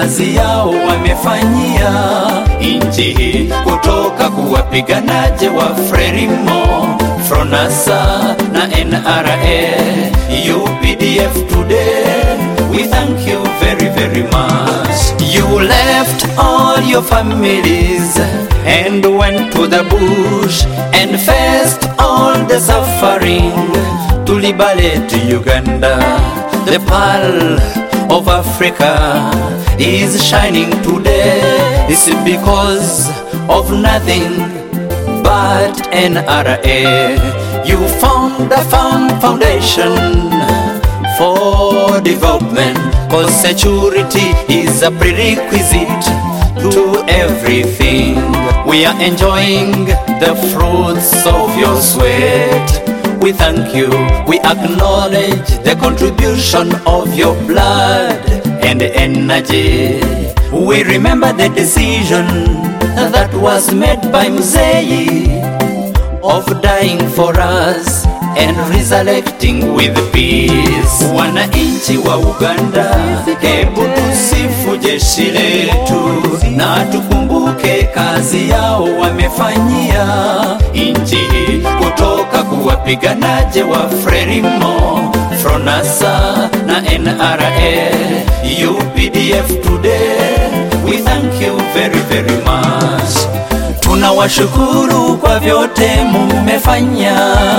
kazi yao wamefanyia nchi, kutoka kuwapiganaji wa Frelimo, Fronasa na NRA, UPDF today. We thank you very, very much. You left all your families and went to the bush and faced all the suffering to liberate Uganda. The pearl of Africa is shining today. It's because of nothing but NRA. You found a firm foundation for development, cause security is a prerequisite to everything. We are enjoying the fruits of your sweat. We thank you, we acknowledge the contribution of your blood and energy. We remember the decision that was made by Mzee of dying for us and resurrecting with peace. Wananchi wa Uganda, hebu tusifu jeshi letu na tukumbuke kazi yao wamefanyia nchi, kutoka kuwapiganaji wa Frelimo, Fronasa na NRA, UPDF today. We thank you very, very much. Tunawashukuru kwa vyote mumefanya.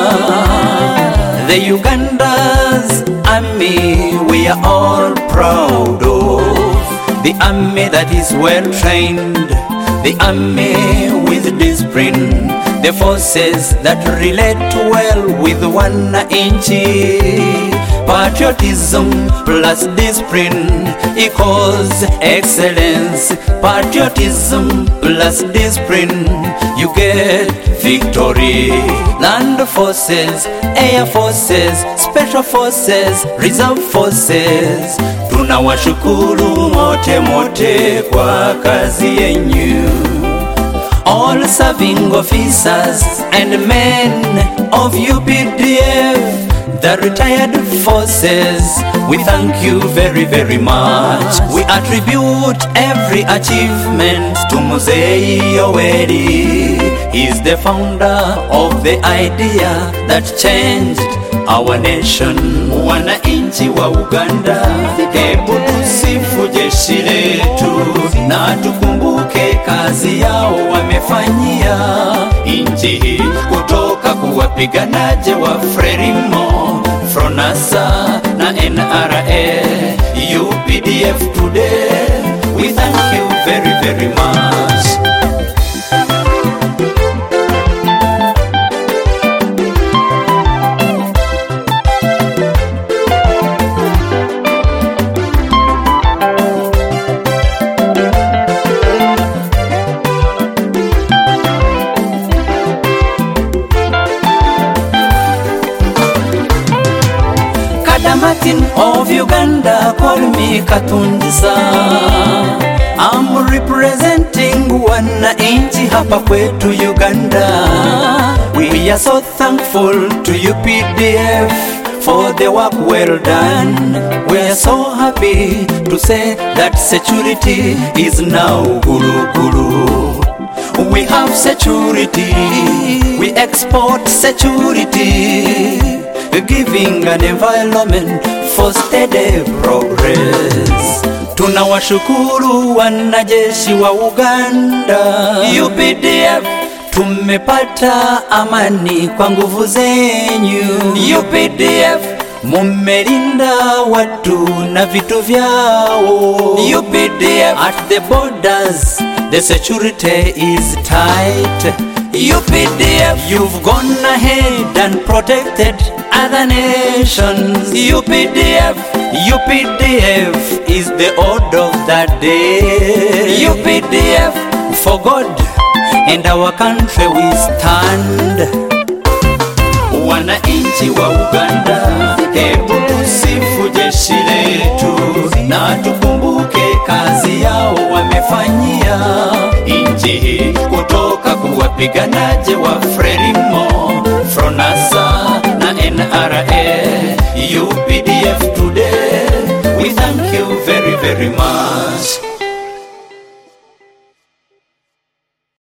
The Uganda's army we are all proud of. The army that is well trained, the army with discipline, the forces that relate well with one inch. Patriotism plus discipline equals excellence. Patriotism plus discipline, you get victory. Land forces, air forces, special forces, reserve forces. Tunawashukuru mote mote kwa kazi yenyu. All serving officers and men of UPDF, the retired forces, we thank you very, very much. We attribute every achievement to Mzee Yoweri. He's the founder of the idea that changed our nation. Wananchi wa Uganda, hebu tusifu jeshi letu na tukumbuke kazi yao wamefanyia nchi, kutoka kuwapiganaji wa Frelimo, Fronasa na NRA, UPDF today. We thank you very, very much. Martin of Uganda, call me Katunjisa. I'm representing wananchi hapa kwetu Uganda. We are so thankful to UPDF for the work well done. We are so happy to say that security is now guru guru. We have security, we export security, giving an environment for steady progress. Tunawashukuru wanajeshi wa Uganda, UPDF, tumepata amani kwa nguvu zenyu. UPDF, mumelinda watu na vitu vyao. UPDF, at the borders, the security is tight. UPDF, you've gone ahead and protected other nations. UPDF is the order of that day. UPDF, for God and our country we stand. Wananchi wa Uganda, hebu tusifu jeshi letu na tukumbuke kazi yao wamefanyia nchi, kutoka kuwapiganaji wa Frelimo,